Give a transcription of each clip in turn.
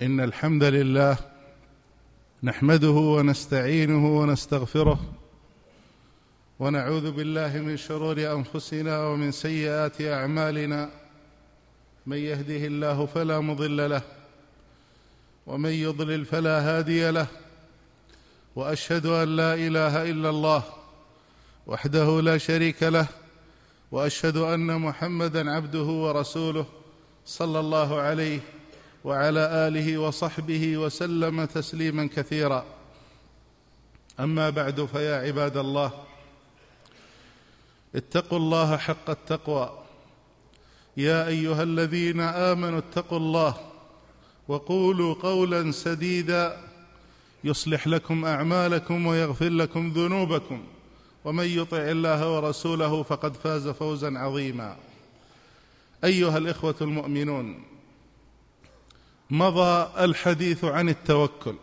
إن الحمد لله نحمده ونستعينه ونستغفره ونعوذ بالله من شرور أنفسنا ومن سيئات أعمالنا. من يهده الله فلا مضل له ومن يضلل فلا هادي له، وأشهد أن لا إله إلا الله وحده لا شريك له، وأشهد أن محمدًا عبده ورسوله صلى الله عليه وعلى آله وصحبه وسلم تسليما كثيرا. أما بعد، فيا عباد الله، اتقوا الله حق التقوى. يا أيها الذين آمنوا اتقوا الله وقولوا قولا سديدا يصلح لكم أعمالكم ويغفر لكم ذنوبكم، ومن يطع الله ورسوله فقد فاز فوزا عظيما. أيها الإخوة المؤمنون، مضى الحديث عن التوكل،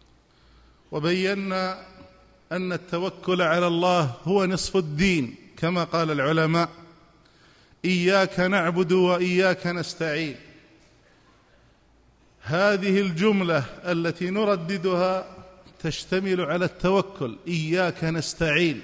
وبينا أن التوكل على الله هو نصف الدين، كما قال العلماء: إياك نعبد وإياك نستعين. هذه الجملة التي نرددها تشتمل على التوكل، إياك نستعين.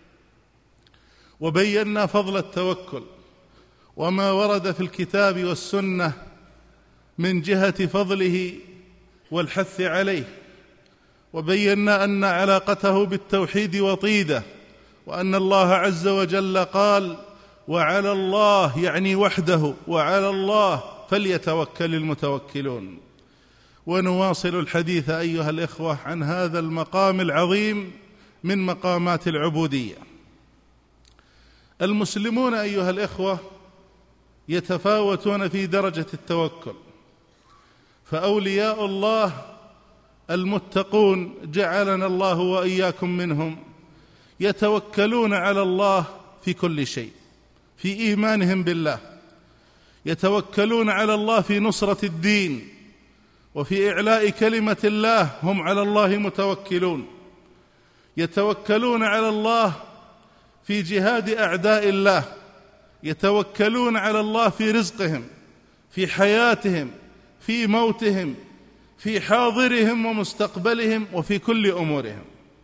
وبينا فضل التوكل وما ورد في الكتاب والسنة من جهة فضله والحث عليه، وبينا أن علاقته بالتوحيد وطيدة، وأن الله عز وجل قال: وعلى الله، يعني وحده، وعلى الله فليتوكل المتوكلون. ونواصل الحديث أيها الإخوة عن هذا المقام العظيم من مقامات العبودية. المسلمون أيها الإخوة يتفاوتون في درجة التوكل، فأولياء الله المتقون جعلنا الله وإياكم منهم يتوكلون على الله في كل شيء، في إيمانهم بالله، يتوكلون على الله في نصرة الدين وفي إعلاء كلمة الله، هم على الله متوكلون. يتوكلون على الله في جهاد أعداء الله، يتوكلون على الله في رزقهم، في حياتهم، في موتهم، في حاضرهم ومستقبلهم، وفي كل أمورهم.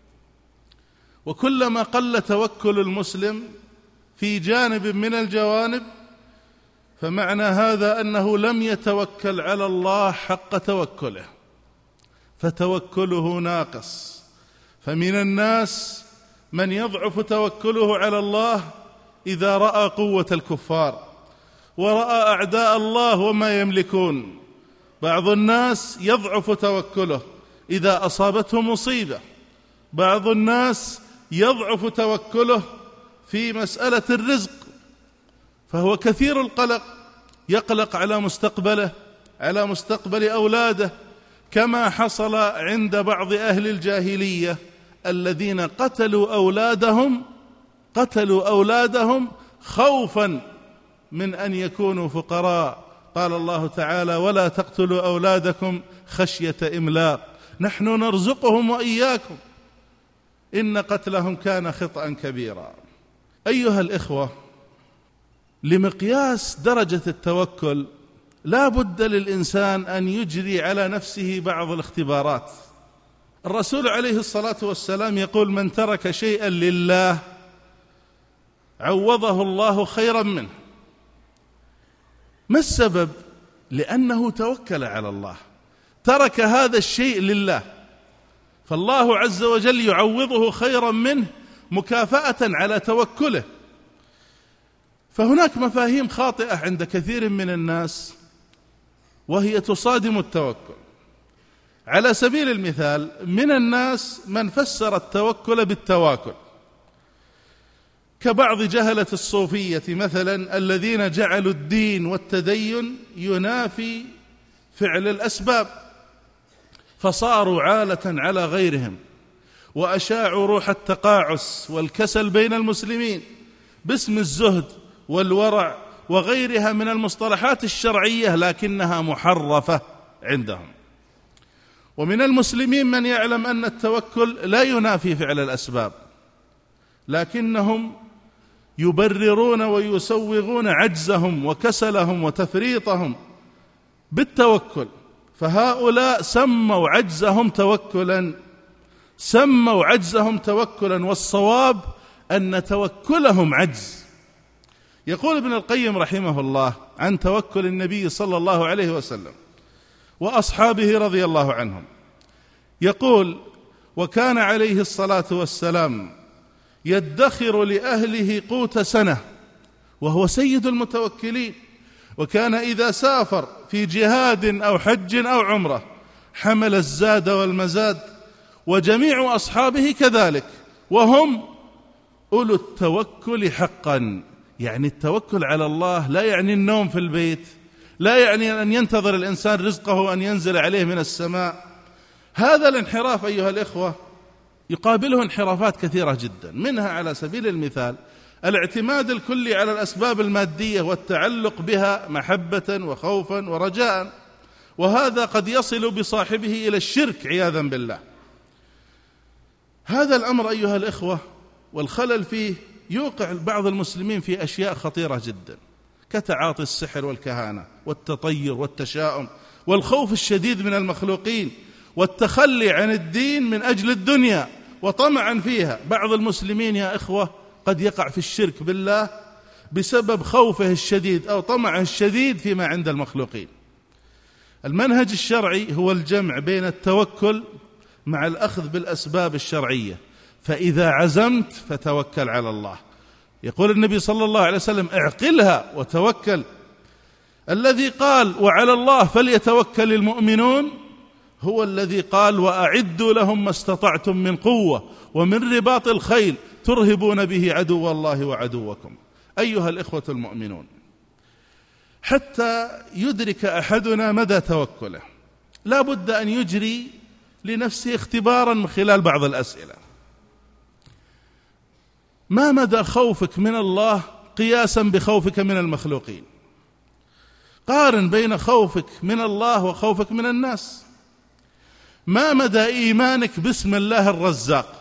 وكلما قل توكل المسلم في جانب من الجوانب، فمعنى هذا أنه لم يتوكل على الله حق توكله، فتوكله ناقص. فمن الناس من يضعف توكله على الله إذا رأى قوة الكفار ورأى أعداء الله وما يملكون. بعض الناس يضعف توكله إذا أصابته مصيبة، بعض الناس يضعف توكله في مسألة الرزق، فهو كثير القلق، يقلق على مستقبله، على مستقبل أولاده، كما حصل عند بعض أهل الجاهلية الذين قتلوا أولادهم خوفا من أن يكونوا فقراء. قال الله تعالى: ولا تقتلوا أولادكم خشية إملاق، نحن نرزقهم وإياكم إن قتلهم كان خطأ كبيرا. أيها الإخوة، لمقياس درجة التوكل لا بد للإنسان أن يجري على نفسه بعض الاختبارات. الرسول عليه الصلاة والسلام يقول: من ترك شيئا لله عوضه الله خيرا منه. ما السبب؟ لأنه توكل على الله، ترك هذا الشيء لله، فالله عز وجل يعوضه خيرا منه مكافأة على توكله. فهناك مفاهيم خاطئة عند كثير من الناس وهي تصادم التوكل. على سبيل المثال، من الناس من فسر التوكل بالتواكل، كبعض جهلة الصوفية مثلا، الذين جعلوا الدين والتدين ينافي فعل الأسباب، فصاروا عالة على غيرهم، وأشاعوا روح التقاعس والكسل بين المسلمين باسم الزهد والورع وغيرها من المصطلحات الشرعية، لكنها محرفة عندهم. ومن المسلمين من يعلم أن التوكل لا ينافي فعل الأسباب، لكنهم يبررون ويسوغون عجزهم وكسلهم وتفريطهم بالتوكل، فهؤلاء سموا عجزهم توكلا، والصواب أن توكلهم عجز. يقول ابن القيم رحمه الله عن توكل النبي صلى الله عليه وسلم وأصحابه رضي الله عنهم، يقول: وكان عليه الصلاة والسلام يدخر لأهله قوت سنة، وهو سيد المتوكلين، وكان إذا سافر في جهاد أو حج أو عمرة حمل الزاد والمزاد، وجميع أصحابه كذلك، وهم أولو التوكل حقا. يعني التوكل على الله لا يعني النوم في البيت، لا يعني أن ينتظر الإنسان رزقه أن ينزل عليه من السماء. هذا الانحراف أيها الإخوة يقابله انحرافات كثيرة جدا، منها على سبيل المثال الاعتماد الكلي على الأسباب المادية والتعلق بها محبة وخوفا ورجاء، وهذا قد يصل بصاحبه إلى الشرك عياذا بالله. هذا الأمر أيها الإخوة والخلل فيه يوقع بعض المسلمين في أشياء خطيرة جدا، كتعاطي السحر والكهانة والتطير والتشاؤم والخوف الشديد من المخلوقين والتخلي عن الدين من أجل الدنيا وطمعا فيها. بعض المسلمين يا إخوة قد يقع في الشرك بالله بسبب خوفه الشديد أو طمعه الشديد فيما عند المخلوقين. المنهج الشرعي هو الجمع بين التوكل مع الأخذ بالأسباب الشرعية، فإذا عزمت فتوكل على الله. يقول النبي صلى الله عليه وسلم: اعقلها وتوكل. الذي قال وعلى الله فليتوكل المؤمنون هو الذي قال: وأعدوا لهم ما استطعتم من قوة ومن رباط الخيل ترهبون به عدو الله وعدوكم. أيها الإخوة المؤمنون، حتى يدرك أحدنا مدى توكله لا بد أن يجري لنفسه اختبارا من خلال بعض الأسئلة. ما مدى خوفك من الله قياسا بخوفك من المخلوقين؟ قارن بين خوفك من الله وخوفك من الناس. ما مدى إيمانك باسم الله الرزاق؟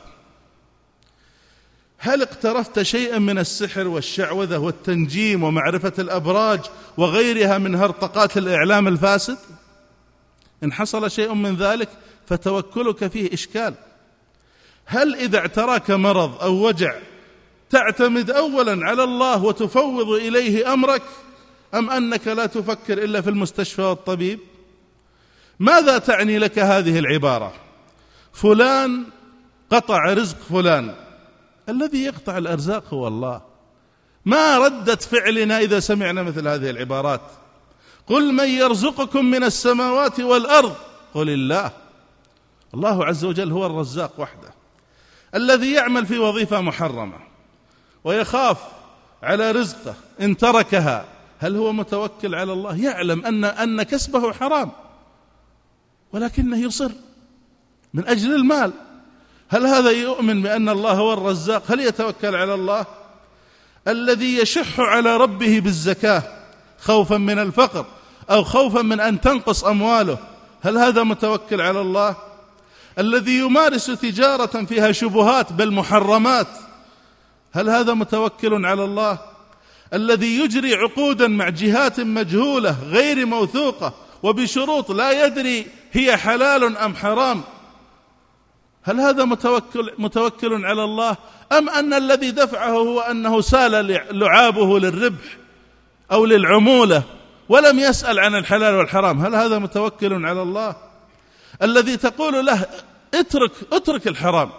هل اقترفت شيئا من السحر والشعوذة والتنجيم ومعرفة الأبراج وغيرها من هرطقات الإعلام الفاسد؟ إن حصل شيء من ذلك فتوكلك فيه إشكال. هل إذا اعتراك مرض أو وجع تعتمد أولا على الله وتفوض إليه أمرك، أم أنك لا تفكر إلا في المستشفى والطبيب؟ ماذا تعني لك هذه العبارة؟ فلان قطع رزق فلان. الذي يقطع الأرزاق هو الله. ما ردة فعلنا إذا سمعنا مثل هذه العبارات؟ قل من يرزقكم من السماوات والأرض؟ قل الله. الله عز وجل هو الرزاق وحده. الذي يعمل في وظيفة محرمة ويخاف على رزقه إن تركها، هل هو متوكل على الله؟ يعلم أن كسبه حرام ولكنه يصر من أجل المال. هل هذا يؤمن بأن الله هو الرزاق؟ هل يتوكل على الله؟ الذي يشح على ربه بالزكاة خوفا من الفقر أو خوفا من أن تنقص أمواله، هل هذا متوكل على الله؟ الذي يمارس تجارة فيها شبهات بل محرمات، هل هذا متوكل على الله؟ الذي يجري عقودا مع جهات مجهولة غير موثوقة وبشروط لا يدري هي حلال أم حرام، هل هذا متوكل على الله؟ أم أن الذي دفعه هو أنه سال لعابه للربح أو للعمولة ولم يسأل عن الحلال والحرام، هل هذا متوكل على الله؟ الذي تقول له اترك الحرام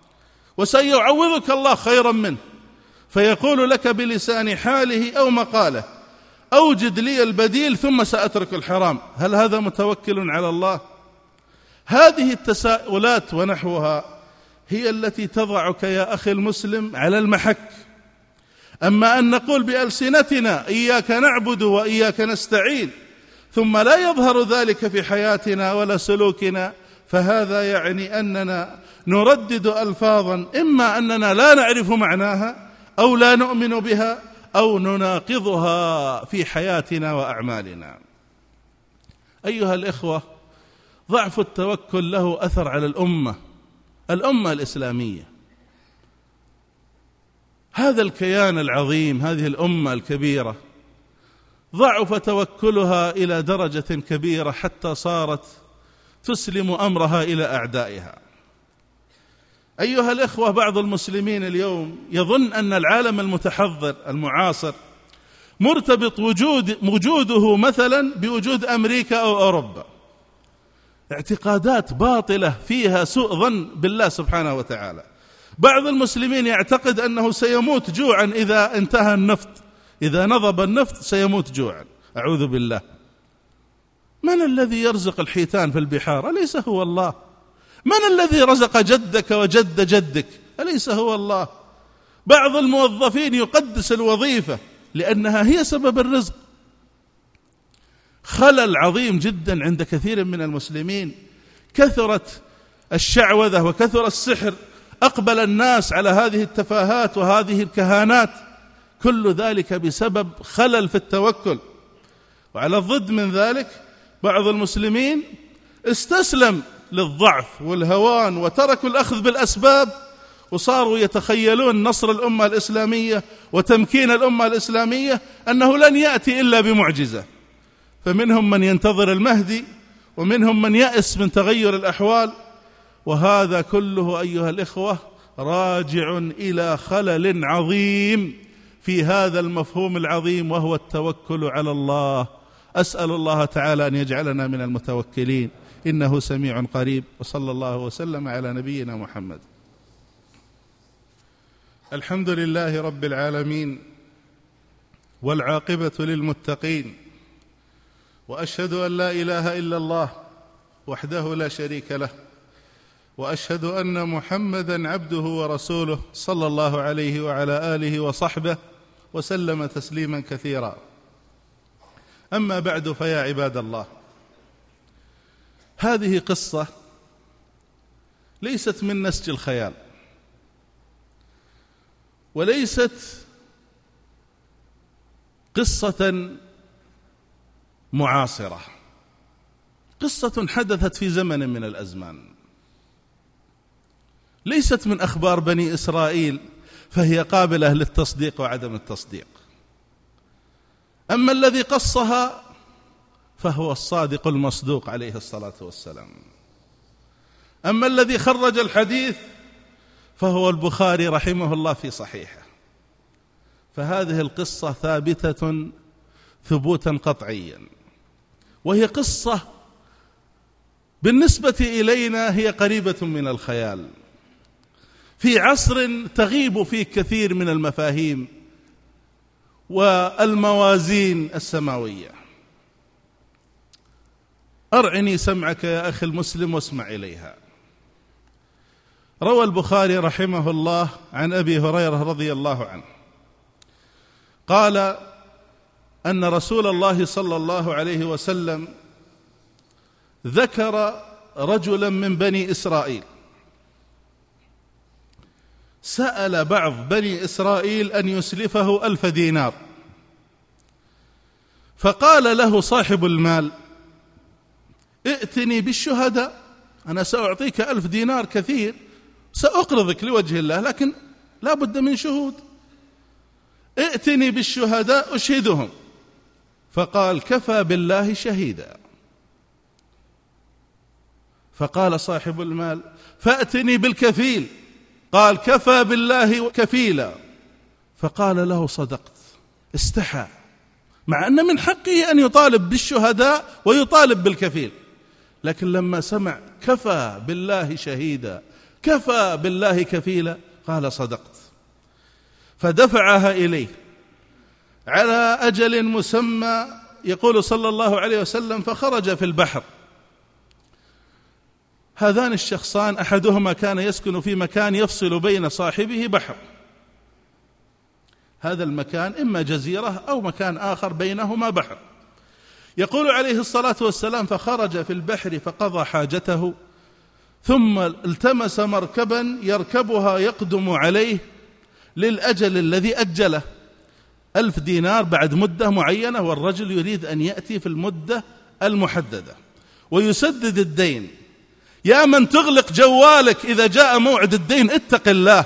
وسيعوضك الله خيرا منه، فيقول لك بلسان حاله أو مقاله: أوجد لي البديل ثم سأترك الحرام، هل هذا متوكل على الله؟ هذه التساؤلات ونحوها هي التي تضعك يا أخي المسلم على المحك. أما أن نقول بألسنتنا إياك نعبد وإياك نستعين ثم لا يظهر ذلك في حياتنا ولا سلوكنا، فهذا يعني أننا نردد ألفاظا إما أننا لا نعرف معناها أو لا نؤمن بها أو نناقضها في حياتنا وأعمالنا. أيها الإخوة، ضعف التوكل له أثر على الأمة الإسلامية. هذا الكيان العظيم، هذه الأمة الكبيرة، ضعف توكلها إلى درجة كبيرة حتى صارت تسلم أمرها إلى أعدائها. أيها الإخوة، بعض المسلمين اليوم يظن أن العالم المتحضر المعاصر مرتبط وجوده مثلا بوجود أمريكا أو أوروبا. اعتقادات باطلة فيها سوء ظن بالله سبحانه وتعالى. بعض المسلمين يعتقد أنه سيموت جوعا إذا انتهى النفط، إذا نضب النفط سيموت جوعا. أعوذ بالله. من الذي يرزق الحيتان في البحار؟ أليس هو الله؟ من الذي رزق جدك وجد جدك؟ أليس هو الله؟ بعض الموظفين يقدس الوظيفة لأنها هي سبب الرزق. خلل عظيم جدا عند كثير من المسلمين. كثرت الشعوذة وكثر السحر، أقبل الناس على هذه التفاهات وهذه الكهانات، كل ذلك بسبب خلل في التوكل. وعلى الضد من ذلك بعض المسلمين استسلم للضعف والهوان وتركوا الأخذ بالأسباب، وصاروا يتخيلون نصر الأمة الإسلامية وتمكين الأمة الإسلامية أنه لن يأتي إلا بمعجزة. فمنهم من ينتظر المهدي، ومنهم من يأس من تغير الأحوال. وهذا كله أيها الإخوة راجع إلى خلل عظيم في هذا المفهوم العظيم، وهو التوكل على الله. أسأل الله تعالى أن يجعلنا من المتوكلين، إنه سميع قريب. وصلى الله وسلم على نبينا محمد. الحمد لله رب العالمين، والعاقبة للمتقين، وأشهد أن لا إله إلا الله وحده لا شريك له، وأشهد أن محمدًا عبده ورسوله صلى الله عليه وعلى آله وصحبه وسلم تسليما كثيرا. أما بعد، فيا عباد الله، هذه قصة ليست من نسج الخيال، وليست قصة معاصرة، قصة حدثت في زمن من الأزمان، ليست من أخبار بني إسرائيل فهي قابلة للتصديق وعدم التصديق. أما الذي قصها فهو الصادق المصدوق عليه الصلاة والسلام. أما الذي خرج الحديث فهو البخاري رحمه الله في صحيحه. فهذه القصة ثابتة ثبوتا قطعيا، وهي قصة بالنسبة إلينا هي قريبة من الخيال، في عصر تغيب فيه كثير من المفاهيم والموازين السماوية. أرعني سمعك يا أخي المسلم واسمع إليها. روى البخاري رحمه الله عن أبي هريرة رضي الله عنه قال أن رسول الله صلى الله عليه وسلم ذكر رجلا من بني إسرائيل سأل بعض بني إسرائيل أن يسلفه 1000 دينار، فقال له صاحب المال: ائتني بالشهداء، أنا سأعطيك 1000 دينار كثير، سأقرضك لوجه الله، لكن لا بد من شهود، ائتني بالشهداء أشهدهم. فقال: كفى بالله شهيدا. فقال صاحب المال: فأتني بالكفيل. قال: كفى بالله كفيلا. فقال له: صدقت. استحى، مع أن من حقه أن يطالب بالشهداء ويطالب بالكفيل، لكن لما سمع كفى بالله شهيدا، كفى بالله كفيلا، قال: صدقت. فدفعها إليه على أجل مسمى. يقول صلى الله عليه وسلم: فخرج في البحر. هذان الشخصان أحدهما كان يسكن في مكان يفصل بين صاحبه بحر، هذا المكان إما جزيرة أو مكان آخر بينهما بحر. يقول عليه الصلاة والسلام: فخرج في البحر فقضى حاجته، ثم التمس مركبا يركبها يقدم عليه للأجل الذي أجله، 1000 دينار بعد مدة معينة، والرجل يريد أن يأتي في المدة المحددة ويسدد الدين. يا من تغلق جوالك إذا جاء موعد الدين، اتق الله.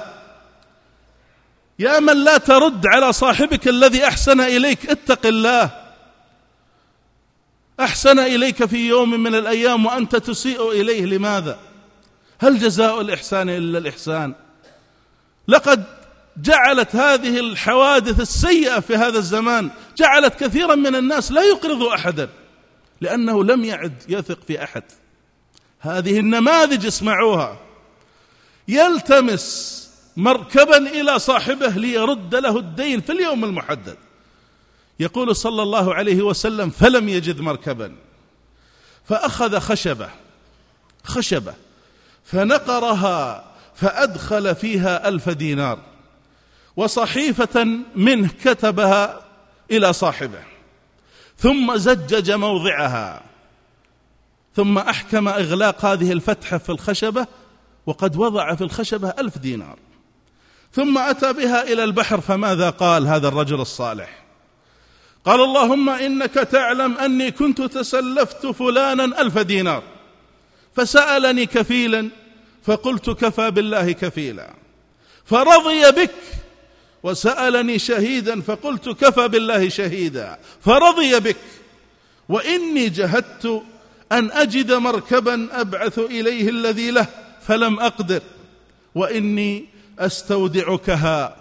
يا من لا ترد على صاحبك الذي أحسن إليك، اتق الله. أحسن إليك في يوم من الأيام وأنت تسيء إليه، لماذا؟ هل جزاء الإحسان إلا الإحسان؟ لقد جعلت هذه الحوادث السيئة في هذا الزمان جعلت كثيرا من الناس لا يقرض أحدا، لأنه لم يعد يثق في أحد. هذه النماذج اسمعوها: يلتمس مركبا إلى صاحبه ليرد له الدين في اليوم المحدد. يقول صلى الله عليه وسلم: فلم يجد مركبا فأخذ خشبة فنقرها فأدخل فيها 1000 دينار وصحيفة منه كتبها إلى صاحبه، ثم زجج موضعها، ثم أحكم إغلاق هذه الفتحة في الخشبة، وقد وضع في الخشبة 1000 دينار، ثم أتى بها إلى البحر. فماذا قال هذا الرجل الصالح؟ قال: اللهم إنك تعلم أني كنت تسلفت فلانا 1000 دينار فسألني كفيلا فقلت كفى بالله كفيلا، فرضي بك، وسألني شهيدا فقلت كفى بالله شهيدا، فرضي بك، وإني جهدت أن أجد مركبا أبعث إليه الذي له فلم أقدر، وإني أستودعكها.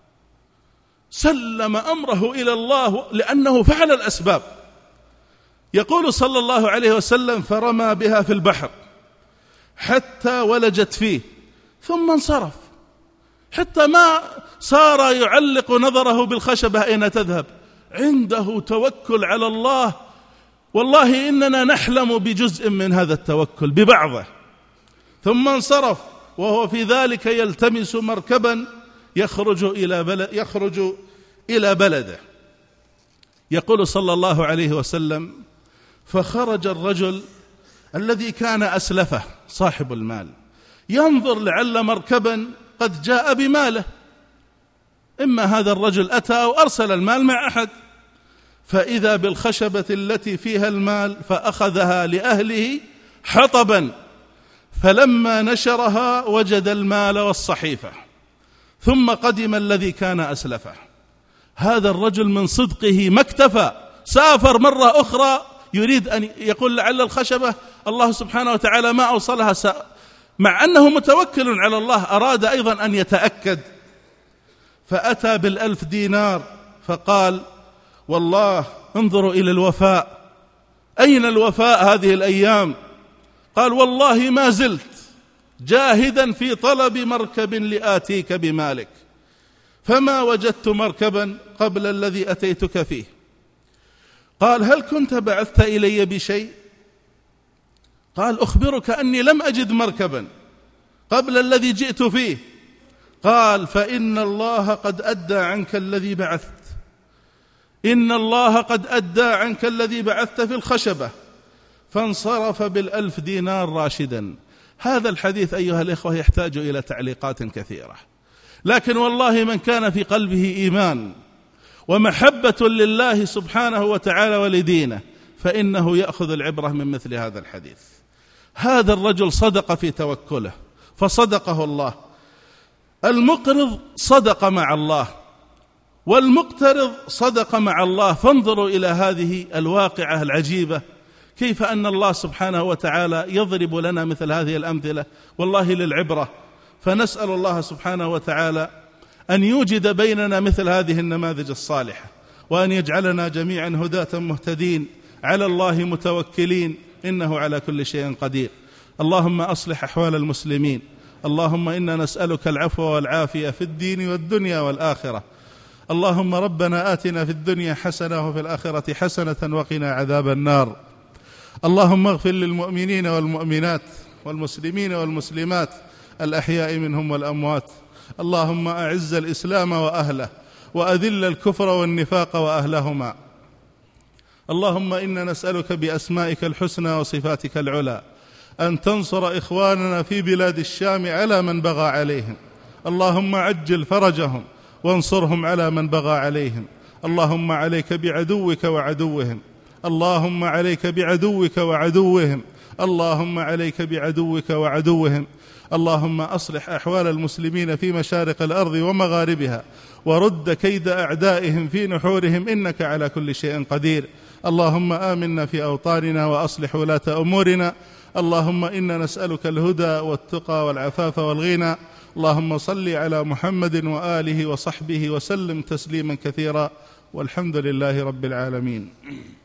سلم أمره إلى الله لأنه فعل الأسباب. يقول صلى الله عليه وسلم: فرمى بها في البحر حتى ولجت فيه ثم انصرف، حتى ما صار يعلق نظره بالخشبة أين تذهب، عنده توكل على الله. والله إننا نحلم بجزء من هذا التوكل، ببعضه. ثم انصرف وهو في ذلك يلتمس مركبا يخرج إلى بلده. يقول صلى الله عليه وسلم: فخرج الرجل الذي كان أسلفه صاحب المال ينظر لعل مركبا قد جاء بماله، إما هذا الرجل أتى أو أرسل المال مع أحد، فإذا بالخشبة التي فيها المال فأخذها لأهله حطبا، فلما نشرها وجد المال والصحيفة، ثم قدم الذي كان أسلفه. هذا الرجل من صدقه ما اكتفى، سافر مرة أخرى يريد أن يقول لعل الخشبة الله سبحانه وتعالى ما أوصلها، مع أنه متوكل على الله أراد أيضا أن يتأكد، فأتى بال1000 دينار فقال: والله انظروا إلى الوفاء، أين الوفاء هذه الأيام؟ قال: والله ما زلت جاهدا في طلب مركب لآتيك بمالك، فما وجدت مركبا قبل الذي أتيتك فيه. قال: هل كنت بعثت إلي بشيء؟ قال: أخبرك أني لم أجد مركبا قبل الذي جئت فيه. قال: فإن الله قد أدى عنك الذي بعثت، إن الله قد أدى عنك الذي بعثت في الخشبة. فانصرف بال1000 دينار راشدا. هذا الحديث أيها الإخوة يحتاج إلى تعليقات كثيرة، لكن والله من كان في قلبه إيمان ومحبة لله سبحانه وتعالى ولدينه فإنه يأخذ العبرة من مثل هذا الحديث. هذا الرجل صدق في توكله فصدقه الله. المقرض صدق مع الله والمقترض صدق مع الله. فانظروا إلى هذه الواقعة العجيبة، كيف أن الله سبحانه وتعالى يضرب لنا مثل هذه الأمثلة، والله للعبرة. فنسأل الله سبحانه وتعالى أن يوجد بيننا مثل هذه النماذج الصالحة، وأن يجعلنا جميعا هداة مهتدين على الله متوكلين، إنه على كل شيء قدير. اللهم أصلح أحوال المسلمين، اللهم إنا نسألك العفو والعافية في الدين والدنيا والآخرة. اللهم ربنا آتنا في الدنيا حسنة وفي الآخرة حسنة وقنا عذاب النار. اللهم اغفر للمؤمنين والمؤمنات والمسلمين والمسلمات الأحياء منهم والأموات. اللهم أعز الإسلام وأهله وأذل الكفر والنفاق وأهلهما. اللهم إنا نسألك بأسمائك الحسنى وصفاتك العلى أن تنصر إخواننا في بلاد الشام على من بغى عليهم. اللهم عجل فرجهم وانصرهم على من بغى عليهم. اللهم عليك بعدوك وعدوهم، اللهم عليك بعدوك وعدوهم، اللهم عليك بعدوك وعدوهم. اللهم أصلح أحوال المسلمين في مشارق الأرض ومغاربها، ورد كيد أعدائهم في نحورهم، إنك على كل شيء قدير. اللهم آمنا في أوطاننا وأصلح ولاة أمورنا. اللهم إنا نسألك الهدى والتقى والعفاف والغنى. اللهم صل على محمد وآله وصحبه وسلم تسليما كثيرا، والحمد لله رب العالمين.